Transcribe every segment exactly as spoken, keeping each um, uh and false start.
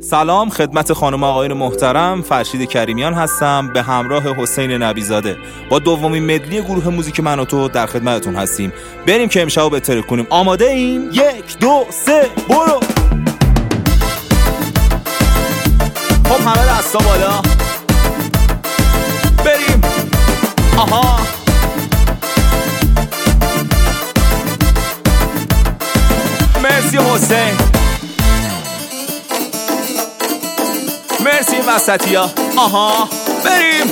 سلام خدمت خانم آقایان محترم، فرشید کریمیان هستم به همراه حسین نبیزاده با دومین مدلی گروه موزیک من و تو در خدمتتون هستیم. بریم که امشب رو بهتر کنیم. آماده این؟ یک دو سه برو. خب همه دستا بالا بریم. آها مرسی حسین، مرسی وسطی ها. آها بریم.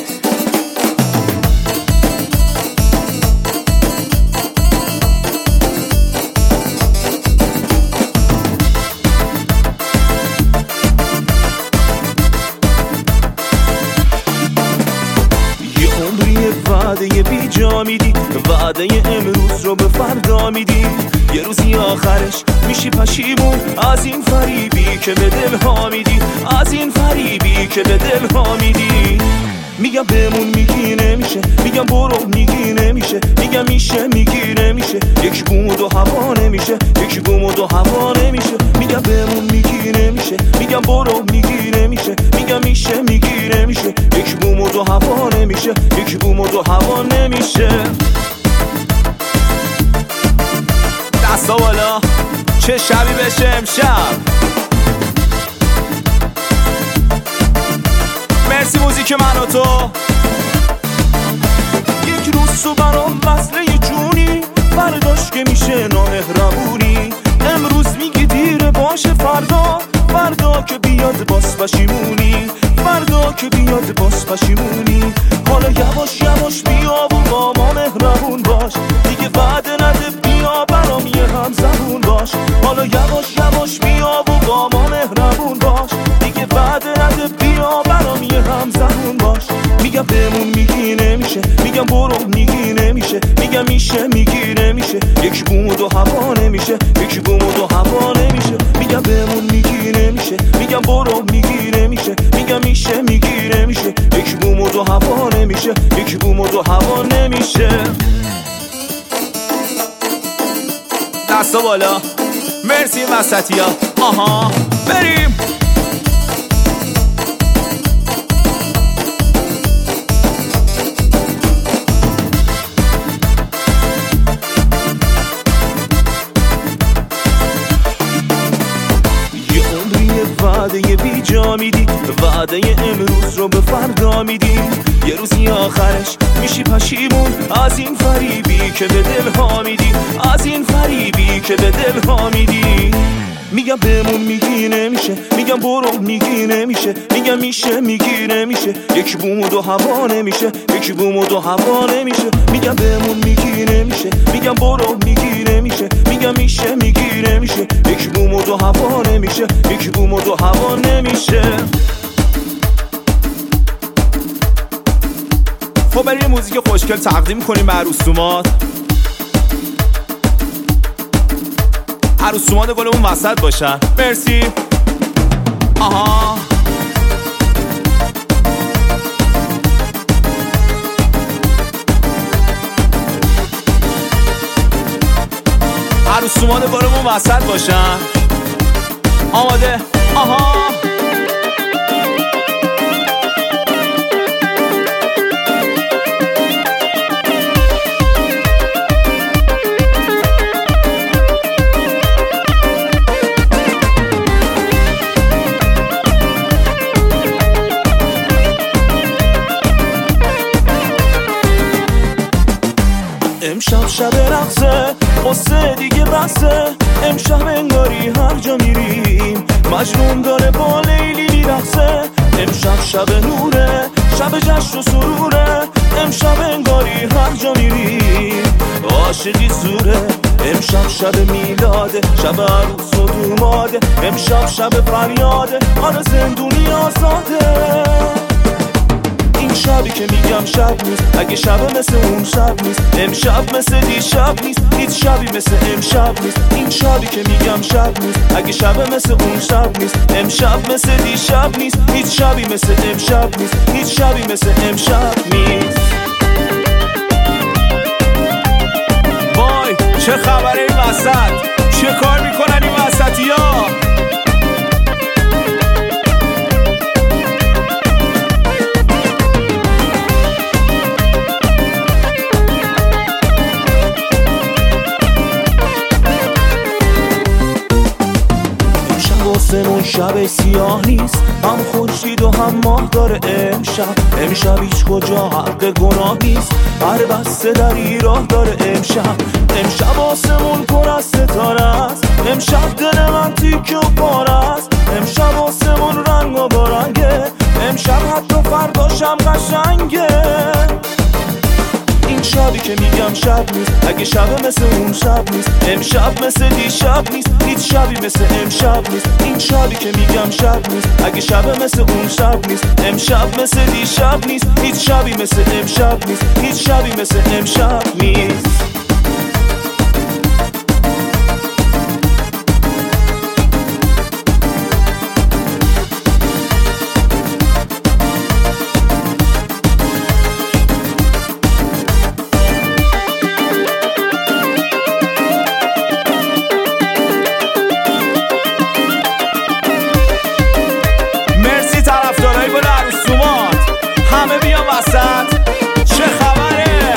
یه عمری وعده بی جا میدی، وعده امروز رو به فردا میدی، یه روزی آخرش میشی پشیمون از این فریبی که به دلها میدی، از این فریبی که به دلها میدی. میگم بمون میگی نمیشه، میگم برو میگی نمیشه، میگم میشه میگی نمیشه، یک بوم و دو هوا نمیشه، یک بوم و دو هوا نمیشه. میگم بمون میگی نمیشه، میگم برو میگی نمیشه، میگم میشه میگی نمیشه، یک بوم و دو هوا نمیشه، یک بوم و دو هوا نمیشه. دستا بالا. چه شبی بشه امشب. مرسی موزیک من و تو. یک روز تو برام وصله جونی، برداشت که میشه نامهربونی. امروز میگی دیر باشه، فردا فردا که بیاد باز پشیمونی، فردا که بیاد باز پشیمونی. حالا یواش یواش بیا و با ما مهربون باش، دیگه وعده نده بیا برام یه هم زبون باش. حالا یواش یواش بیا و با ما مهربون باش، دیگه وعده نده بیا برام یه هم زبون باش. میگم بمون میگی نمیشه، میگم برو میگی نمیشه، میگم میشه میگی نمیشه، یک بوم و دو هوا نمیشه، یک بوم و دو هوا نمیشه. میگم بمون میگی نمیشه، میگم برو میگی نمیشه، میگم میشه میگی نمیشه، یک بوم و دو هوا نمیشه، یک بوم و دو هوا نمیشه. دستا بالا. مرسی وسطی ها. آها بریم. وعده بی جا میدی، وعده امروز رو به فردا میدی، یه روزی آخرش میشی پشیمون از این فریبی که به دلها میدی، از این فریبی که به دلها میدی. میگم بمون میگی نمیشه، میگم برو میگی نمیشه، میگم میشه میگی نمیشه، یک بوم و دو هوا نمیشه، یک بوم و دو هوا نمیشه. میگم بمون میگی نمیشه، میگم برو میگی نمیشه، میگم میشه میگی نمیشه، یک بوم و دو هوا نمیشه، یک بوم و دو هوا نمیشه. خب بریم موزیک خوشگل تقدیم کنیم به عروسومات. عروسومات گلمون وسط باشن. مرسی. آها عروسومات گلمون وسط باشن. آماده. آها امشب شب رقصه، قصه دیگه بسه، امشب انگاری هر جا میریم مجنون داره با لیلی میرقصه. امشب شب نوره، شب جشن و سروره، امشب انگاری هر جا میریم عاشقی زوره. امشب شب میلاده، شب عروس و دوماده، امشب شب فریاده، آره زندونی آزاده. این شبی که میگم شب نیست، اگه شب مثل اون شب نیست، امشب مثل دیشب نیست، هیچ شبی مثل امشب نیست. این شبی که میگم شب نیست، اگه شب مثل اون شب نیست، امشب مثل دیشب نیست، هیچ شبی مثل امشب نیست، هیچ شبی مثل امشب نیست. وای چه خبره این وسط؟ چه کار میکنن این وسطی ها؟ آسمون شب سیاه نیست، هم خورشید و هم ماه داره امشب. امشب هیچ کجا حق گناه نیست، هر بسته دری راه داره امشب. امشب آسمون پر از ستاره است، امشب دل من تیکه و پاره است. امشب آسمون رنگ و بارنگه، امشب حتی فرداشم قشنگه. این شبی که میگم شب نیست، اگه شب مثل اون شب نیست. امشب مثل دیشب نیست، هیچ شبی مثل امشب نیست. این شبی که میگم شب نیست، اگه شب مثل اون شب نیست. امشب مثل دیشب نیست، هیچ شبی مثل امشب نیست. هیچ شبی مثل امشب نیست. همه بیا وسط، چه خبره؟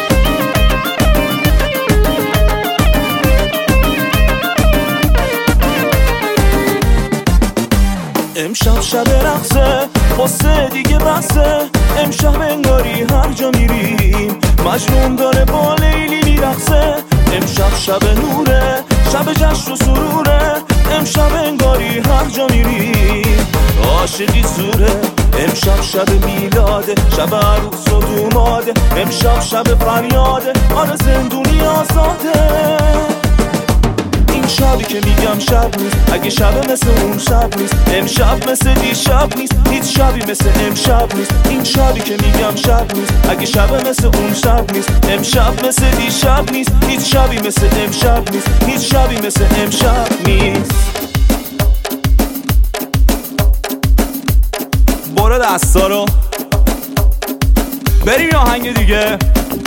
امشب شب رقصه، قصه دیگه بسه. امشب انگاری هر جا میریم مجنون داره با لیلی میرقصه. امشب شب نوره، شب جشن و سروره. امشب انگاری هر جا میریم عاشقی زوره. امشب شب میلاده، شب عروس و دوماده. امشب شب فریاده، آره زندونی آزاده. این شبی که میگم شب نیست، اگه شب مثل اون شب نیست. امشب مثل دیشب نیست، هیچ شبی مثل امشب نیست. این شبی که میگم شب نیست، اگه شب مثل اون شب نیست. امشب مثل دیشب نیست، هیچ شبی مثل امشب نیست. هیچ شبی مثل امشب نیست. برو دستا رو بریم یه آهنگ دیگه.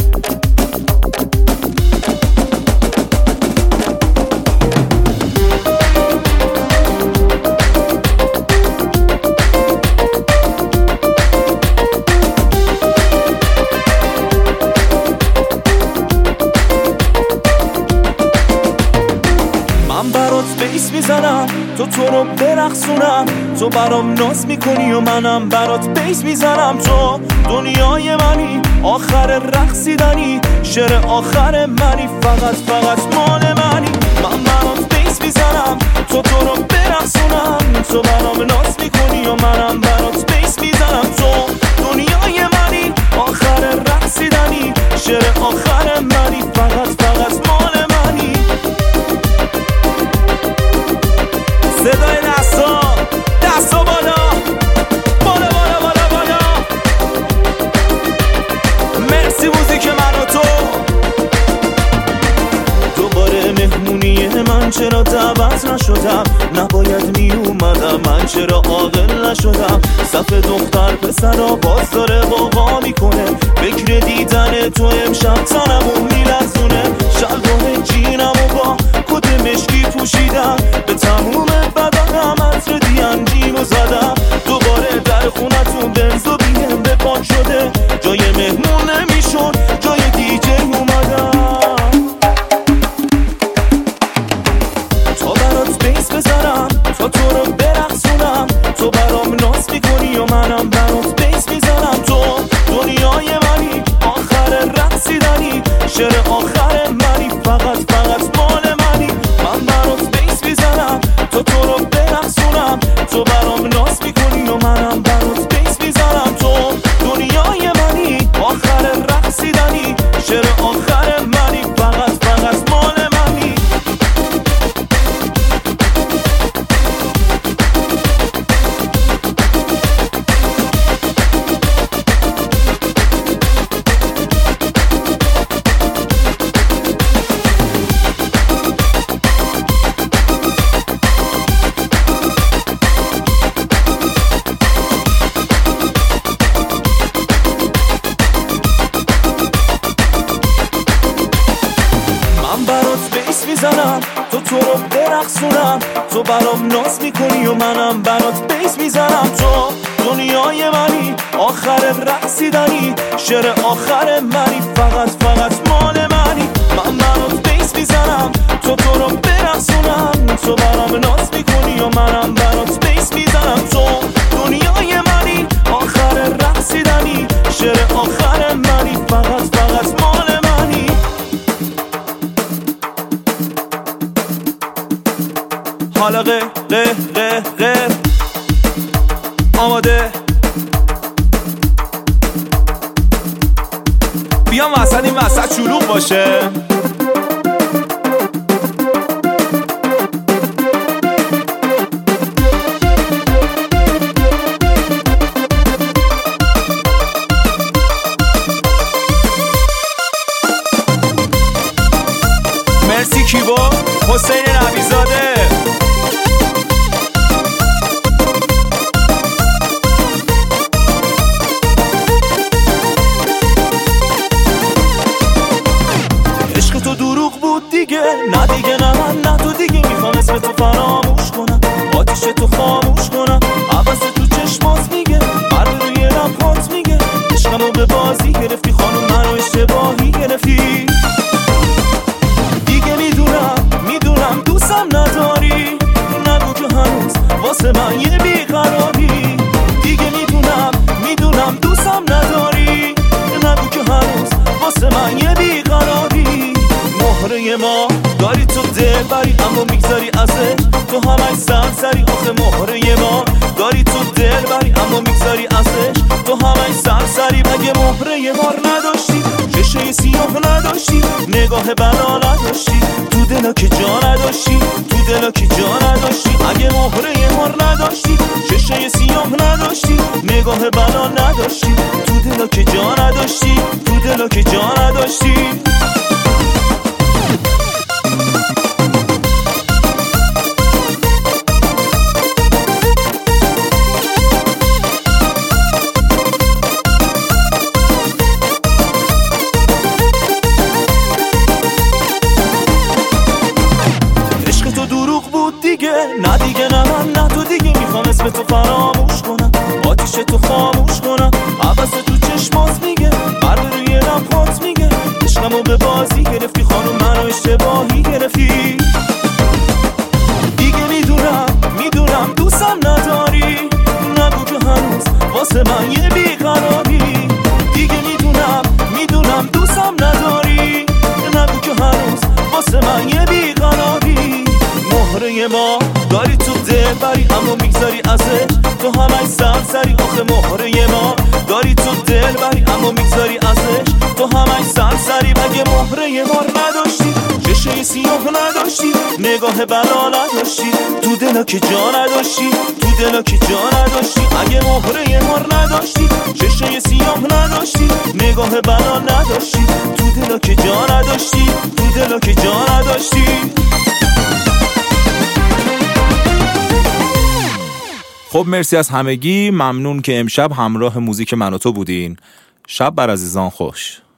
من برات بیس میزنم، تو تو رو برقصونم. تو برام ناز میکنی و منم برات بیس میزنم. تو دنیای منی، آخر رقصیدنی. شعر آخر منی، فقط فقط مال منی. من برات بیس میزنم، تو تو رو برقصونم. تو برام ناز میکنی و منم برات بیس میزنم. تو دنیای منی، آخر رقصیدنی. شعر آخر منی، فقط فقط مال منی. صدای دستا، دستا بالا، بالا بالا بالا بالا. مرسی موزیک من و تو. دوباره مهمونی من، چرا دعوت نشدم؟ نباید می اومدم، من چرا عاقل نشدم؟ صف دختر پسرا باز داره غوغا میکنه. فکر دیدن تو امشب تنمو میلرزونه. شلوار جینمو با کت مشکی پوشیدم، به تموم بدنم عطر دیانجیمو زدم. دوباره در خونتون بنزو بیم به پاک شده. جای مهمون نمیشون، جای دیجی اومدم. تا برات بیس بزنم، تا تو رو برقصونم. تو برام ناز میکنی و منم برات بیس میزنم. تو دنیای منی، آخر رقصیدنی. شعر آخر منی، فقط فقط مال منی. من برات بیس میزنم، تو تو رو برقصونم. تو برام ناز میکنی و منم برات بیس میزنم. تو دنیای منی، آخر رقصیدنی. شعر آخر منی، فقط فقط مال منی. تو تو رو برقصونم. تو برام ناز میکنی و منم برات بیس میزنم. تو دنیای منی، آخر رقصیدنی. شعر آخر منی، فقط فقط مال منی. من برات بیس میزنم، تو تو رو برقصونم. تو برام ناز میکنی و منم قه قه قه آماده بیام وسط این وسط شلوغ باشه مرسی کیبا حسین نبیزاده عشق تو دروغ بود دیگه نه دیگه نه من نه تو دیگه میخوام اسم تو فراموش کنم آتیش تو خاموش کنم عباس تو چشمات میگه هر روی لبهات میگه عشقمو به بازی گرفتی خانم منو اشتباهی گرفتی دیگه میدونم میدونم دوستم نداری نگو که هنوز واسه من یه بیقراری دیگه میدونم میدونم دوستم نداری نگو که هنوز واسه من یه بیقراری مهره ما داری تو دل بری اما میگذاری ازش تو همش سرسری آخه مهره ما داری تو دل بری اما میگذاری ازش تو همش سرسری مگه مهره ما نداشتی چشای سیاه نداشتی نگاه بلا نداشتی تو دلا که جا نداشتی تو دلا که جا نداشتی اگه مهره ما نداشتی چشای سیاه نداشتی نگاه بلا نداشتی تو دلا که جا نداشتی تو دلا که جا نداشتی نه دیگه نه من نه تو دیگه میخوام اسم تو فراموش کنم آتیش تو خاموش کنم عباس تو چشمات میگه هر روی لبهات میگه عشقمو به بازی گرفتی خانم منو اشتباهی گرفتی دیگه میدونم میدونم دوستم نداری نگو که هنوز واسه من یه بیقراری دیگه میدونم میدونم دوستم نداری نگو که هنوز واسه من یه بیقراری مهره ما داری تو دل بری اما میگذاری ازش تو همش سرسری آخه مهره ما داری تو دل بری اما میگذاری ازش تو همش سرسری مگه مهره ما نداشتی چشای سیاه نداشتی نگاه بلا نداشتی تو دلا که جا نداشتی تو دلا که جا نداشتی اگه مهره ما نداشتی چشای سیاه نداشتی نگاه بلا نداشتی تو دلا که جا نداشتی تو دلا که جا نداشتی خب مرسی از همگی، ممنون که امشب همراه موزیک من و تو بودین. شب بر عزیزان خوش.